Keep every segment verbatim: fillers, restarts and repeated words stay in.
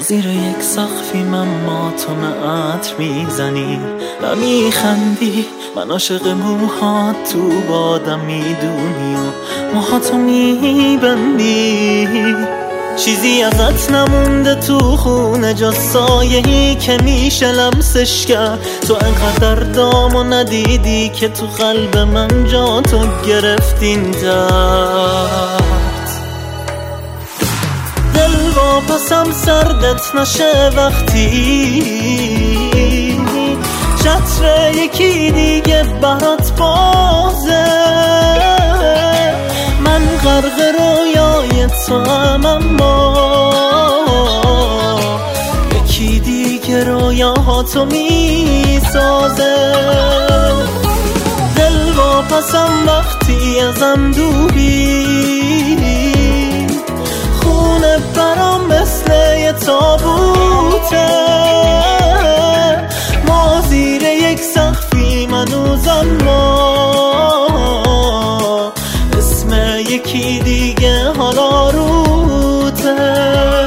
زیر یک سقفی من ماتم میزنی و میخندی، من عاشق موهات تو بادم میدونی و موهاتو میبندی. چیزی ازت نمونده تو خونه جز سایه‌ای که میشه لمسش کرد. تو انقدر دامو ندیدی که تو قلب من جا تو گرفتین تحت. دل واپسم سردت نشه وقتی چتر یکی دیگه برات بازه. من غرق رویای تو هم، اما یکی دیگه رویاهاتو میسازه. دل واپسم وقتی ازم دوری، خونه برام مثل یه تابوته. ما زیر یک سقفی منوزم، ما اسم یکی دیگه حالا روته.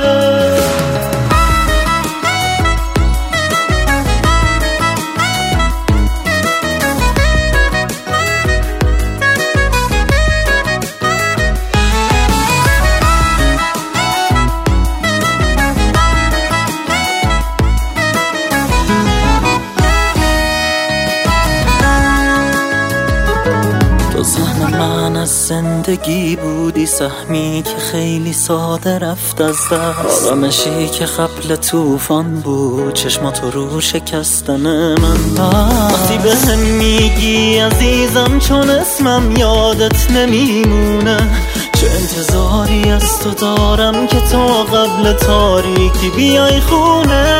تو سهم من از زندگی بودی، سهمی که خیلی ساده رفت از دست. آرامشی که قبل طوفان بود، چشماتو رو شکستن من بست. وقتی به هم میگی عزیزم چون اسمم یادت نمیمونه، چه انتظاری از تو دارم که تو قبل تاریکی بیای خونه.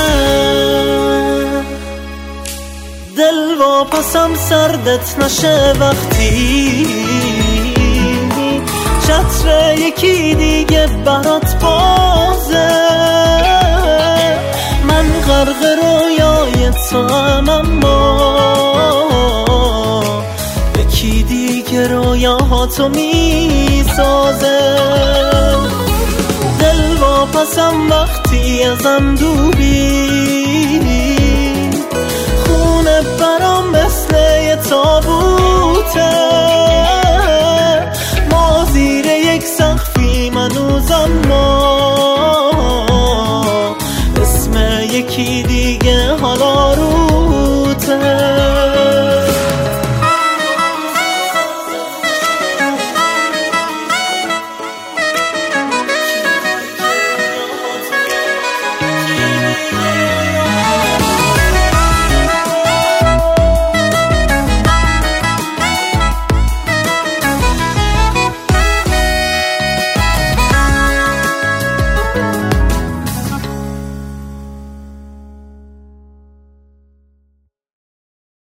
دل واپسم سردت نشه وقتی چتر یکی دیگه برات بازه. من غرق رویای تو هم، اما یکی دیگه رویاهاتو میسازه. دل واپسم وقتی ازم دوری، برام مثل یه تابوته. ما زیر یک سقفی منوزم، ما اسم یکی دیگه